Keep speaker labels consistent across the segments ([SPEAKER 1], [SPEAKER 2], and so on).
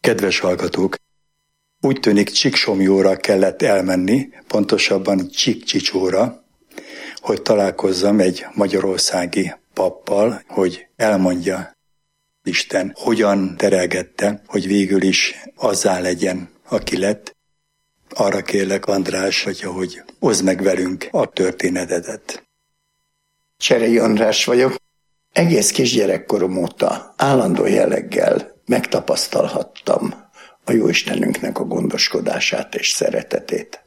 [SPEAKER 1] Kedves hallgatók, úgy tűnik Csíksomlyóra kellett elmenni, pontosabban Csíkcsicsóra, hogy találkozzam egy magyarországi pappal, hogy elmondja Isten, hogyan terelgette, hogy végül is azzá legyen, aki lett. Arra kérlek, András, hogy oszd meg velünk a történetedet.
[SPEAKER 2] Cserei András vagyok. Egész kisgyerekkorom óta állandó jelleggel megtapasztalhattam a Jóistenünknek a gondoskodását és szeretetét.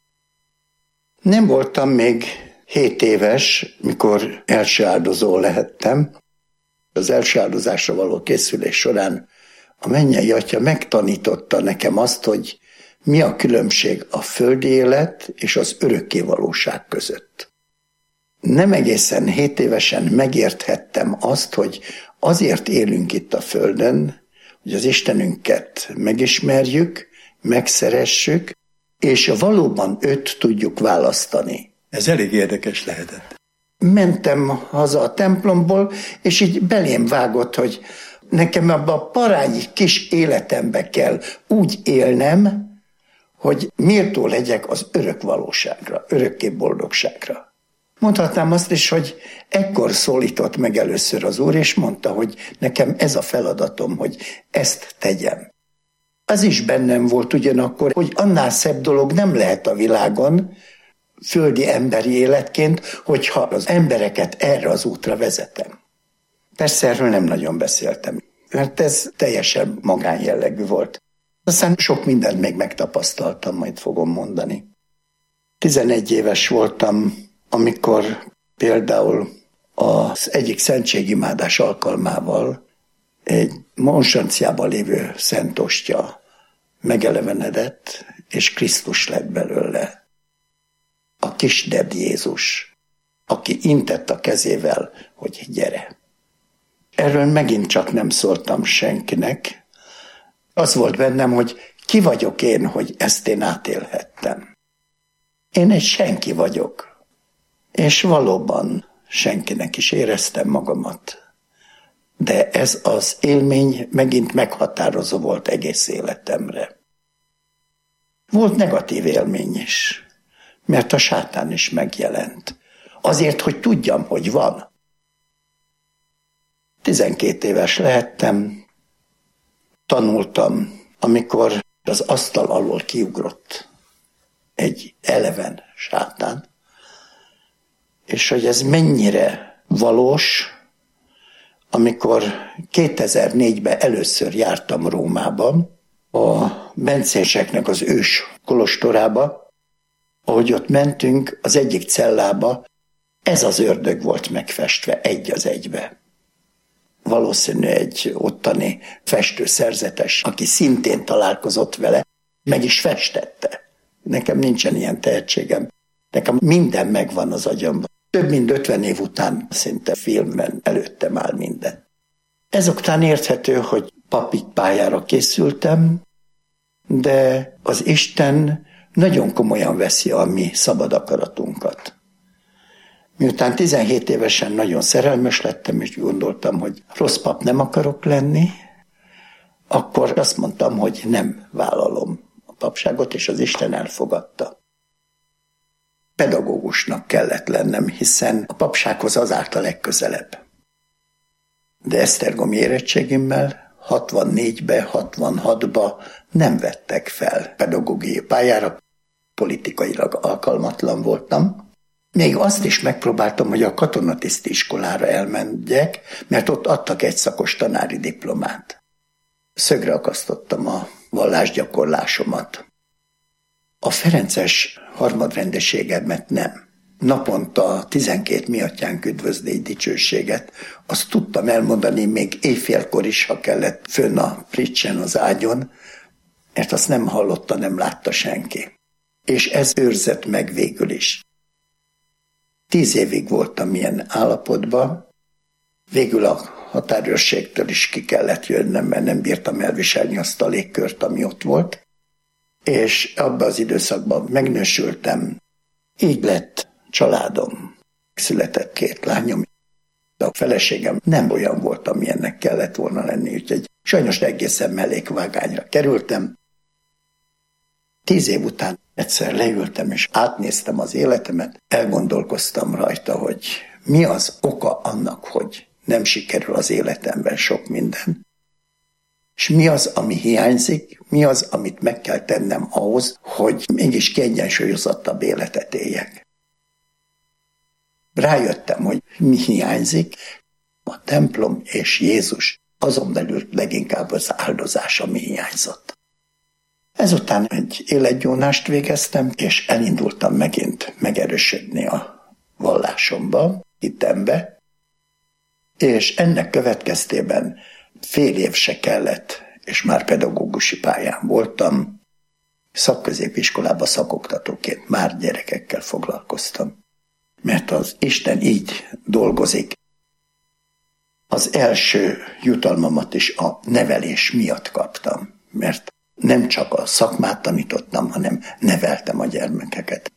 [SPEAKER 2] Nem voltam még 7 éves, mikor első áldozó lehettem. Az első áldozásra való készülés során a mennyei Atya megtanította nekem azt, hogy mi a különbség a földi élet és az örökkévalóság között. Nem egészen 7 évesen megérthettem azt, hogy azért élünk itt a földön, hogy az Istenünket megismerjük, megszeressük, és valóban őt tudjuk választani.
[SPEAKER 1] Ez elég érdekes lehetett.
[SPEAKER 2] Mentem haza a templomból, és így belém vágott, hogy nekem abba a parányi kis életembe kell úgy élnem, hogy méltó legyek az örök valóságra, örökké boldogságra. Mondhatnám azt is, hogy ekkor szólított meg először az Úr, és mondta, hogy nekem ez a feladatom, hogy ezt tegyem. Az is bennem volt ugyanakkor, hogy annál szebb dolog nem lehet a világon, földi emberi életként, hogyha az embereket erre az útra vezetem. Persze erről nem nagyon beszéltem, mert ez teljesen magánjellegű volt. Aztán sok mindent még megtapasztaltam, majd fogom mondani. 11 éves voltam, amikor például az egyik szentségimádás alkalmával egy monsanciában lévő szentostya megelevenedett, és Krisztus lett belőle. A kisded Jézus, aki intett a kezével, hogy gyere. Erről megint csak nem szóltam senkinek. Az volt bennem, hogy ki vagyok én, hogy ezt én átélhettem. Én egy senki vagyok. És valóban senkinek is éreztem magamat. De ez az élmény megint meghatározó volt egész életemre. Volt negatív élmény is, mert a sátán is megjelent. Azért, hogy tudjam, hogy van. 12 éves lehettem, tanultam, amikor az asztal alól kiugrott egy eleven sátán, és hogy ez mennyire valós, amikor 2004-ben először jártam Rómában, a bencéseknek az ős kolostorába, ahogy ott mentünk az egyik cellába, ez az ördög volt megfestve egy az egybe. Valószínű egy ottani festőszerzetes, aki szintén találkozott vele, meg is festette. Nekem nincsen ilyen tehetségem. Nekem minden megvan az agyamban. Több mint 50 év után szinte filmben előttem áll minden. Ezután érthető, hogy papi pályára készültem, de az Isten nagyon komolyan veszi a mi szabad akaratunkat. Miután 17 évesen nagyon szerelmes lettem, és gondoltam, hogy rossz pap nem akarok lenni, akkor azt mondtam, hogy nem vállalom a papságot, és az Isten elfogadta. Pedagógusnak kellett lennem, hiszen a papsághoz az állt a legközelebb. De esztergomi érettségimmel 64-be, 66-ba nem vettek fel pedagógiai pályára, politikailag alkalmatlan voltam. Még azt is megpróbáltam, hogy a katonatiszti iskolára elmenjek, mert ott adtak egy szakos tanári diplomát. Szögre akasztottam a vallásgyakorlásomat. A ferences harmadrendeségemet nem. Naponta 12 miatyánk üdvözlégy dicsőséget. Azt tudtam elmondani még éjfélkor is, ha kellett, fönn a pricsen az ágyon, mert azt nem hallotta, nem látta senki. És ez őrzött meg végül is. 10 évig voltam ilyen állapotban, végül a határőrségtől is ki kellett jönnöm, mert nem bírtam elviselni azt a légkört, ami ott volt, és abban az időszakban megnősültem, így lett családom. Született 2 lányom, de a feleségem nem olyan volt, amilyennek kellett volna lenni, úgyhogy Sajnos egészen mellékvágányra kerültem. 10 év után egyszer leültem, és átnéztem az életemet, elgondolkoztam rajta, hogy mi az oka annak, hogy nem sikerül az életemben sok minden, és mi az, ami hiányzik, mi az, amit meg kell tennem ahhoz, hogy mégis kiegyensúlyozottabb életet éljek. Rájöttem, hogy mi hiányzik, a templom és Jézus, azon belül leginkább az áldozás, ami hiányzott. Ezután egy életgyónást végeztem, és elindultam megint megerősödni a vallásomba, hitembe, és ennek következtében fél év se kellett, és már pedagógusi pályán voltam, szakközépiskolában szakoktatóként már gyerekekkel foglalkoztam. Mert az Isten így dolgozik. Az első jutalmamat is a nevelés miatt kaptam, mert nem csak a szakmát tanítottam, hanem neveltem a gyermekeket.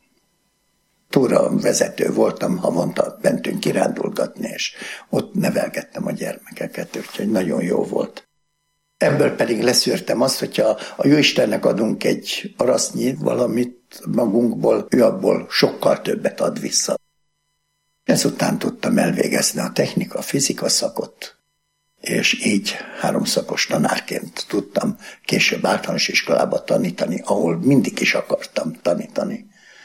[SPEAKER 2] Túravezető voltam, havonta mentünk kirándulgatni, és ott nevelgettem a gyermekeket, úgyhogy nagyon jó volt. Ebből pedig leszűrtem azt, hogyha a Jóistennek adunk egy arasznyi valamit magunkból, ő abból sokkal többet ad vissza. Ezután tudtam elvégezni a technika, fizika szakot, és így 3 szakos tanárként tudtam később általános iskolába tanítani, ahol mindig is akartam tanítani.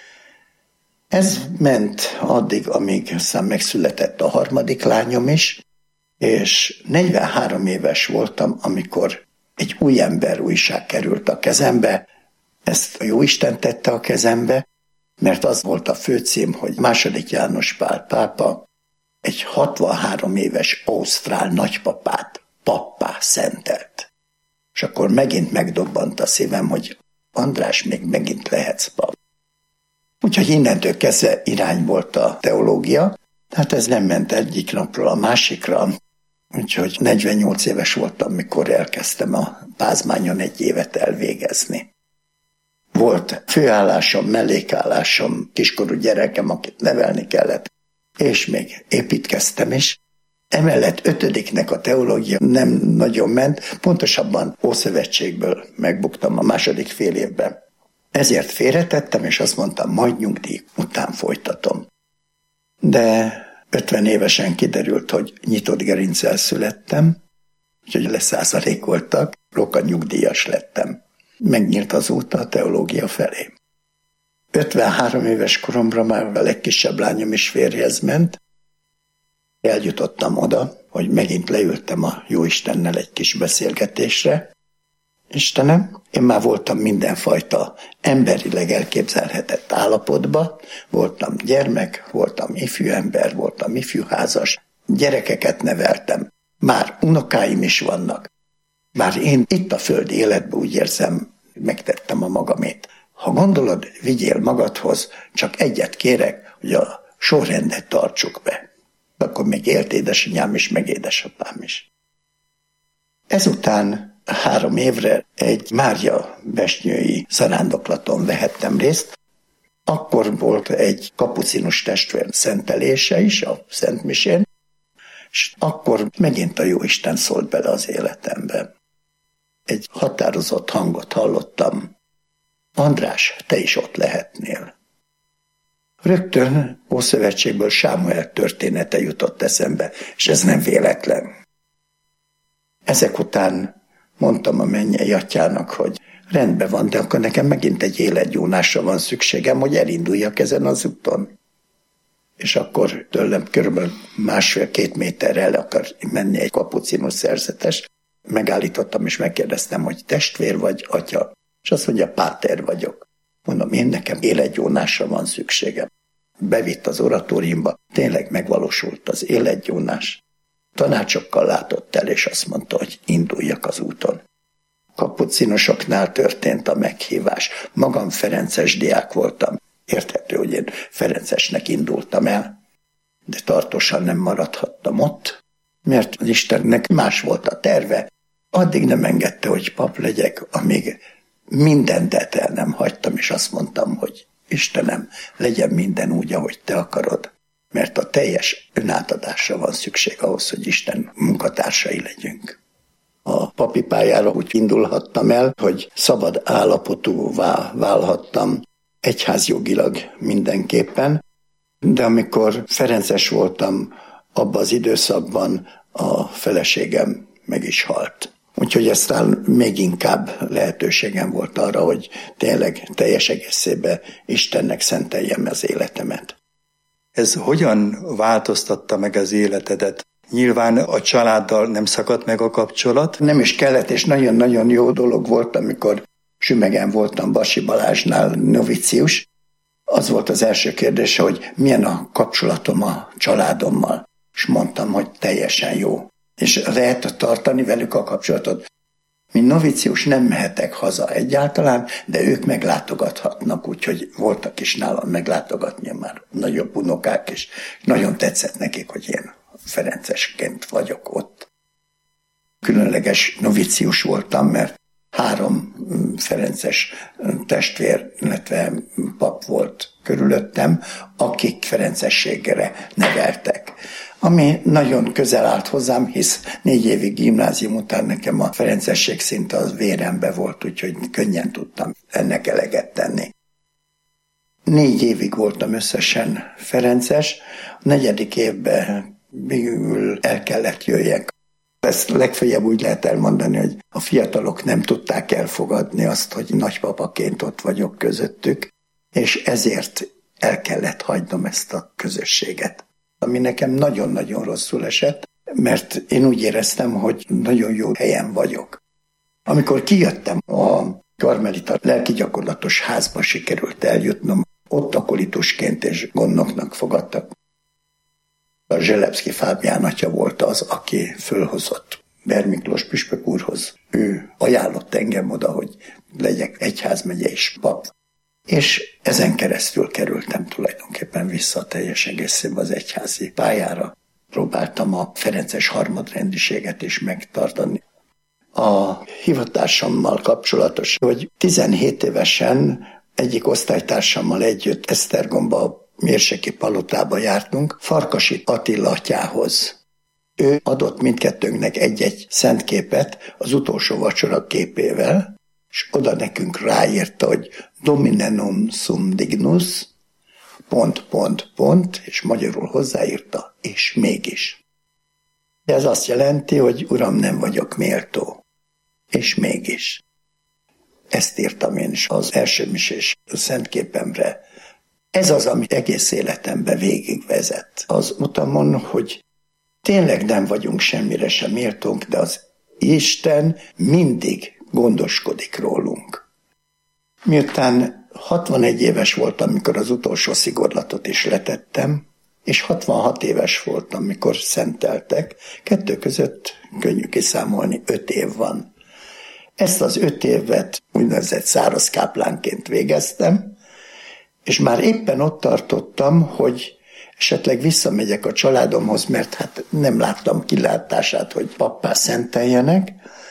[SPEAKER 2] Ez ment addig, amíg aztán megszületett a 3. lányom is, és 43 éves voltam, amikor egy új ember újság került a kezembe. Ezt a Jóisten tette a kezembe, mert az volt a főcím, hogy II. János Pál pápa egy 63 éves ausztrál nagypapát pappá szentelt. És akkor megint megdobbant a szívem, hogy András, még megint lehetsz pap. Úgyhogy innentől kezdve irány volt a teológia, hát ez nem ment egyik napról a másikra, úgyhogy 48 éves voltam, mikor elkezdtem a Pázmányon 1 évet elvégezni. Volt főállásom, mellékállásom, kiskorú gyerekem, akit nevelni kellett, és még építkeztem is. Emellett 5. a teológia nem nagyon ment, pontosabban Ószövetségből megbuktam a 2. fél évben. Ezért félretettem, és azt mondtam, majd nyugdíj után folytatom. De 50 évesen kiderült, hogy nyitott gerinccel születtem, úgyhogy leszázalékoltak, rokkant nyugdíjas lettem. Megnyílt az út a teológia felé. 53 éves koromra már a legkisebb lányom is férjhez ment. Eljutottam oda, hogy megint leültem a Jóistennel egy kis beszélgetésre. Istenem, én már voltam mindenfajta emberileg elképzelhetett állapotba, voltam gyermek, voltam ifjú ember, voltam ifjúházas, gyerekeket neveltem, már unokáim is vannak. Bár én itt a földi életben úgy érzem, megtettem a magamét. Ha gondolod, vigyél magadhoz, csak egyet kérek, hogy a sorrendet tartsuk be. Akkor még élt édesanyám is, meg édesapám is. Ezután 3 évre egy Mária besnyői zarándoklaton vehettem részt. Akkor volt egy kapucinus testvér szentelése is, a Szentmisén, és akkor megint a Jóisten szólt bele az életembe. Egy határozott hangot hallottam. András, te is ott lehetnél. Rögtön Ószövetségből Sámuel története jutott eszembe, és ez nem véletlen. Ezek után mondtam a mennyei atyának, hogy rendben van, de akkor nekem megint egy életgyónásra van szükségem, hogy elinduljak ezen az úton. És akkor tőlem körülbelül 1,5-2 méterre el akar menni egy kapucinus szerzetes. Megállítottam és megkérdeztem, hogy testvér vagy atya, és azt mondja, páter vagyok. Mondom, én nekem életgyónásra van szükségem. Bevitt az oratóriumba, tényleg megvalósult az életgyónás. Tanácsokkal látott el, és azt mondta, hogy induljak az úton. Kapucinusoknál történt a meghívás. Magam ferences diák voltam. Érthető, hogy én ferencesnek indultam el, de tartósan nem maradhattam ott, mert az Istennek más volt a terve. Addig nem engedte, hogy pap legyek, amíg mindent el nem hagytam, és azt mondtam, hogy Istenem, legyen minden úgy, ahogy te akarod, mert a teljes önátadásra van szükség ahhoz, hogy Isten munkatársai legyünk. A papi pályára úgy indulhattam el, hogy szabad állapotúvá válhattam egyházjogilag mindenképpen, de amikor ferences voltam, abban az időszakban a feleségem meg is halt. Úgyhogy aztán még inkább lehetőségem volt arra, hogy tényleg teljes egészében Istennek szenteljem az életemet.
[SPEAKER 1] Ez hogyan változtatta meg az életedet? Nyilván a családdal nem szakadt meg a kapcsolat?
[SPEAKER 2] Nem is kellett, és nagyon-nagyon jó dolog volt, amikor Sümegen voltam Basi Balázsnál novicius. Az volt az első kérdése, hogy milyen a kapcsolatom a családommal. És mondtam, hogy teljesen jó. És lehet tartani velük a kapcsolatot. Mint novicius nem mehetek haza egyáltalán, de ők meglátogathatnak, úgyhogy voltak is nálam meglátogatni már nagyobb unokák, és nagyon tetszett nekik, hogy én ferencesként vagyok ott. Különleges novicius voltam, mert 3 ferences testvér, illetve pap volt körülöttem, akik ferencességre neveltek. Ami nagyon közel állt hozzám, hisz 4 évig gimnázium után nekem a ferencesség szinte az vérembe volt, úgyhogy könnyen tudtam ennek eleget tenni. 4 évig voltam összesen ferences, a 4. évben végül el kellett jöjjek. Ezt legfeljebb úgy lehet elmondani, hogy a fiatalok nem tudták elfogadni azt, hogy nagypapaként ott vagyok közöttük, és ezért el kellett hagynom ezt a közösséget. Ami nekem nagyon-nagyon rosszul esett, mert én úgy éreztem, hogy nagyon jó helyen vagyok. Amikor kijöttem, a karmelita lelkigyakorlatos házba sikerült eljutnom, ott akolitusként és gondnoknak fogadtak. A Zselebszki Fábián atya volt az, aki fölhozott Ber Miklós püspök úrhoz. Ő ajánlott engem oda, hogy legyek egyházmegye és pap. És ezen keresztül kerültem tulajdonképpen vissza teljes egészében az egyházi pályára. Próbáltam a ferences harmadrendiséget is megtartani. A hivatásommal kapcsolatos, hogy 17 évesen egyik osztálytársammal együtt Esztergomba mérseki palotába jártunk, Farkasi Attila atyához. Ő adott mindkettőnknek egy-egy szentképet az utolsó vacsora képével, és oda nekünk ráírta, hogy Dominenum sum dignus, ... és magyarul hozzáírta, és mégis. De ez azt jelenti, hogy Uram, nem vagyok méltó, és mégis. Ezt írtam én is az első misés szentképemre. Ez az, ami egész életembe végigvezet az utamon, hogy tényleg nem vagyunk semmire sem méltónk, de az Isten mindig gondoskodik rólunk. Miután 61 éves voltam, amikor az utolsó szigorlatot is letettem, és 66 éves voltam, mikor szenteltek, 2 között könnyű kiszámolni, 5 év van. Ezt az 5 évet úgynevezett száraz káplánként végeztem, és már éppen ott tartottam, hogy esetleg visszamegyek a családomhoz, mert hát nem láttam kilátását, hogy pappá szenteljenek,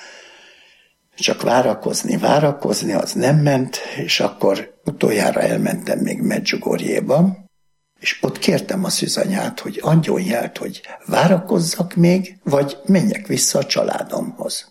[SPEAKER 2] csak várakozni, az nem ment, és akkor utoljára elmentem még Medjugorjéba, és ott kértem a szűzanyát, hogy adjon jelt, hogy várakozzak még, vagy menjek vissza a családomhoz.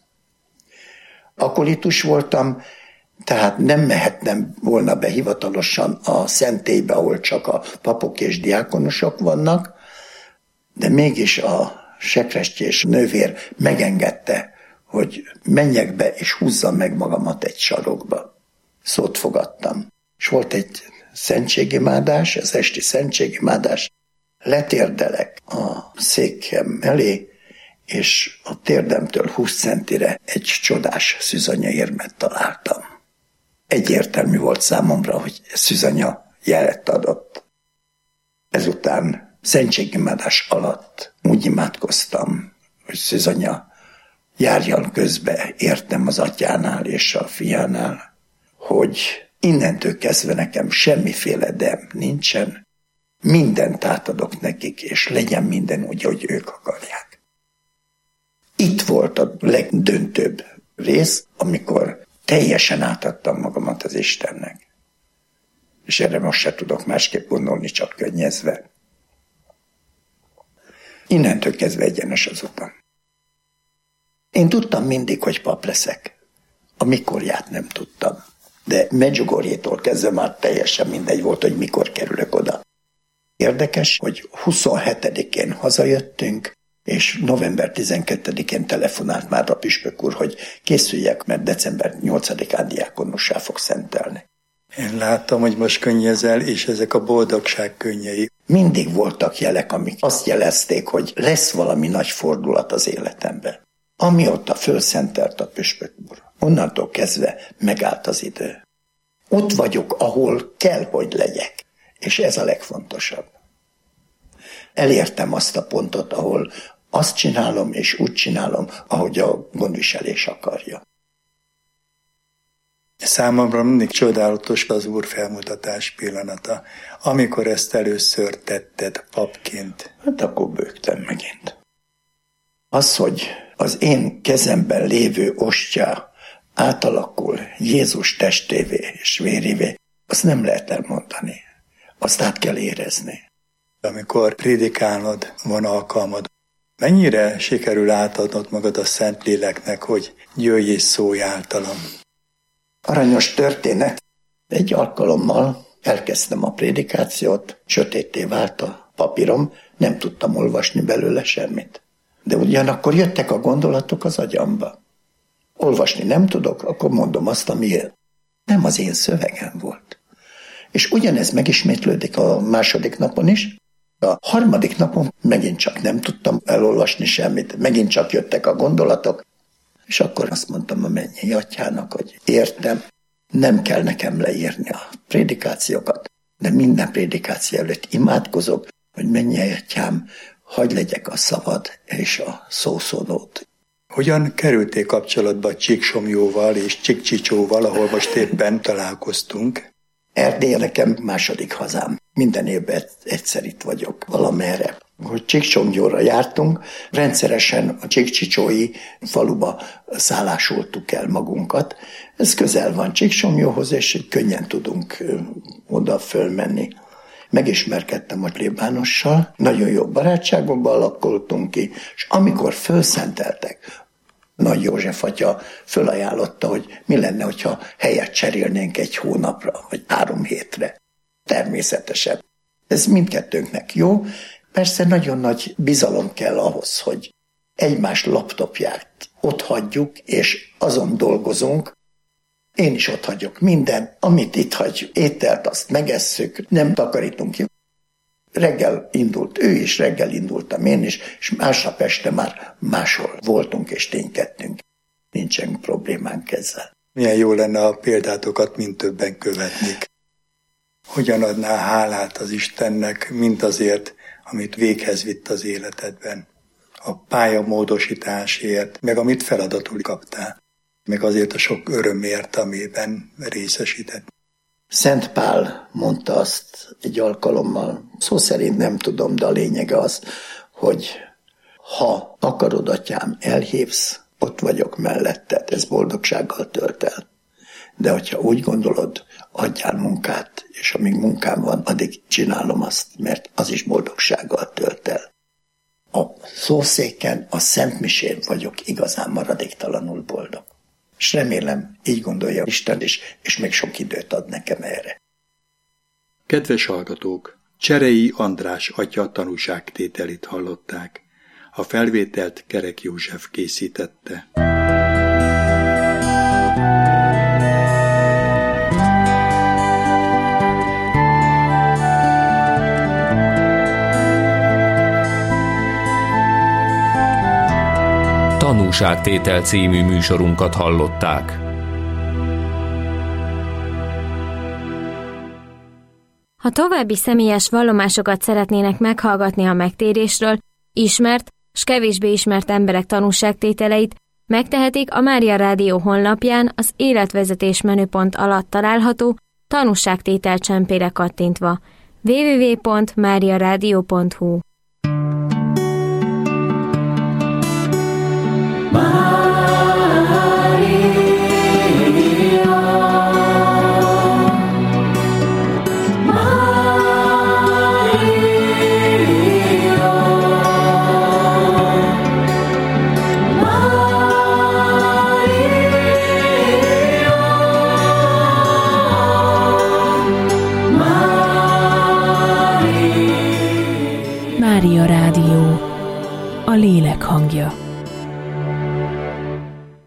[SPEAKER 2] Akolitus voltam, tehát nem mehettem volna be hivatalosan a szentélybe, ahol csak a papok és diákonosok vannak, de mégis a sekrestyés nővér megengedte, hogy menjek be és húzzam meg magamat egy sarokba. Szót fogadtam. És volt egy szentségimádás, az esti szentségimádás, letérdelek a székem elé, és a térdemtől 20 centire egy csodás szűzanyaérmet találtam. Egyértelmű volt számomra, hogy szűzanya jelet adott. Ezután szentségimádás alatt úgy imádkoztam, hogy szűzanya járjan közbe, értem az atyánál és a fiánál, hogy innentől kezdve nekem semmiféle dem nincsen, mindent átadok nekik, és legyen minden úgy, hogy ők akarják. Itt volt a legdöntőbb rész, amikor teljesen átadtam magamat az Istennek. És erre most se tudok másképp gondolni, csak könnyezve. Innentől kezdve egyenes az utam. Én tudtam mindig, hogy pap leszek. A mikorját nem tudtam. De Medjugorjétól kezdve már teljesen mindegy volt, hogy mikor kerülök oda. Érdekes, hogy 27-én hazajöttünk, és november 12-én telefonált már a püspök úr, hogy készüljek, mert december 8-án diákonossá fog szentelni.
[SPEAKER 1] Én láttam, hogy most könnyezel, és ezek a boldogság könnyei.
[SPEAKER 2] Mindig voltak jelek, amik azt jelezték, hogy lesz valami nagy fordulat az életemben. Amióta fölszentelt a püspök úr, onnantól kezdve megállt az idő. Ott vagyok, ahol kell, hogy legyek, és ez a legfontosabb. Elértem azt a pontot, ahol azt csinálom, és úgy csinálom, ahogy a gondviselés akarja.
[SPEAKER 1] Számomra mindig csodálatos az Úr felmutatás pillanata, amikor ezt először tetted papként.
[SPEAKER 2] Hát akkor bőgtem megint. Az, hogy az én kezemben lévő ostya átalakul Jézus testévé és vérévé, azt nem lehet elmondani. Azt át kell érezni.
[SPEAKER 1] Amikor prédikálnod, van alkalmad, mennyire sikerül átadnod magad a Szentléleknek, hogy jöjj és szólj általam?
[SPEAKER 2] Aranyos történet. Egy alkalommal elkezdtem a prédikációt, sötétté vált a papírom, nem tudtam olvasni belőle semmit. De ugyanakkor jöttek a gondolatok az agyamba. Olvasni nem tudok, akkor mondom azt, ami nem az én szövegem volt. És ugyanez megismétlődik a második napon is. A harmadik napon megint csak nem tudtam elolvasni semmit, megint csak jöttek a gondolatok, és akkor azt mondtam a mennyei atyának, hogy értem, nem kell nekem leírni a prédikációkat, de minden prédikáció előtt imádkozok, hogy mennyei atyám, hadd legyek a szavad és a szószónót.
[SPEAKER 1] Hogyan kerültél kapcsolatba Csíksomjóval és Csíkcsicsóval, ahol most éppen találkoztunk?
[SPEAKER 2] Erdély nekem második hazám. Minden évben egyszer itt vagyok valamerre. Hogy Csíksomjóra jártunk, rendszeresen a csíkcsicsói faluba szállásoltuk el magunkat. Ez közel van Csíksomjóhoz, és könnyen tudunk oda fölmenni. Megismerkedtem a plébánossal, nagyon jó barátságokban alakultunk ki, és amikor fölszenteltek, Nagy József atya fölajánlotta, hogy mi lenne, hogyha helyet cserélnénk 1 hónapra, vagy 3 hétre. Természetesen. Ez mindkettőnknek jó. Persze nagyon nagy bizalom kell ahhoz, hogy egymás laptopját ott hagyjuk, és azon dolgozunk. Én is ott hagyok minden, amit itt hagy, ételt, azt megesszük, nem takarítunk ki. Reggel indult ő is, reggel indultam én is, és másnap este már máshol voltunk és ténykedtünk. Nincsen problémánk ezzel.
[SPEAKER 1] Milyen jó lenne a példátokat mind többen követnék. Hogyan adnál hálát az Istennek, mint azért, amit véghez vitt az életedben? A pályamódosításért, meg amit feladatul kaptál, meg azért a sok örömért, amiben részesített.
[SPEAKER 2] Szent Pál mondta azt egy alkalommal, szó szerint nem tudom, de a lényege az, hogy ha akarod, atyám, elhívsz, ott vagyok melletted, ez boldogsággal tölt el. De hogyha úgy gondolod, adjál munkát, és amíg munkám van, addig csinálom azt, mert az is boldogsággal tölt el. A szószéken, a szentmisén vagyok igazán maradéktalanul boldog. És remélem, így gondolja Isten is, és még sok időt ad nekem erre.
[SPEAKER 1] Kedves hallgatók, Cserei András atya tanúságtételét hallották. A felvételt Kerek József készítette.
[SPEAKER 3] Tanúságtétel című műsorunkat hallották.
[SPEAKER 4] Ha további személyes vallomásokat szeretnének meghallgatni a megtérésről, ismert s kevésbé ismert emberek tanúságtételeit, megtehetik a Mária Rádió honlapján az életvezetés menüpont alatt található tanúságtétel csempére kattintva. www.mariaradio.hu
[SPEAKER 5] Mária Rádió, a lélek hangja.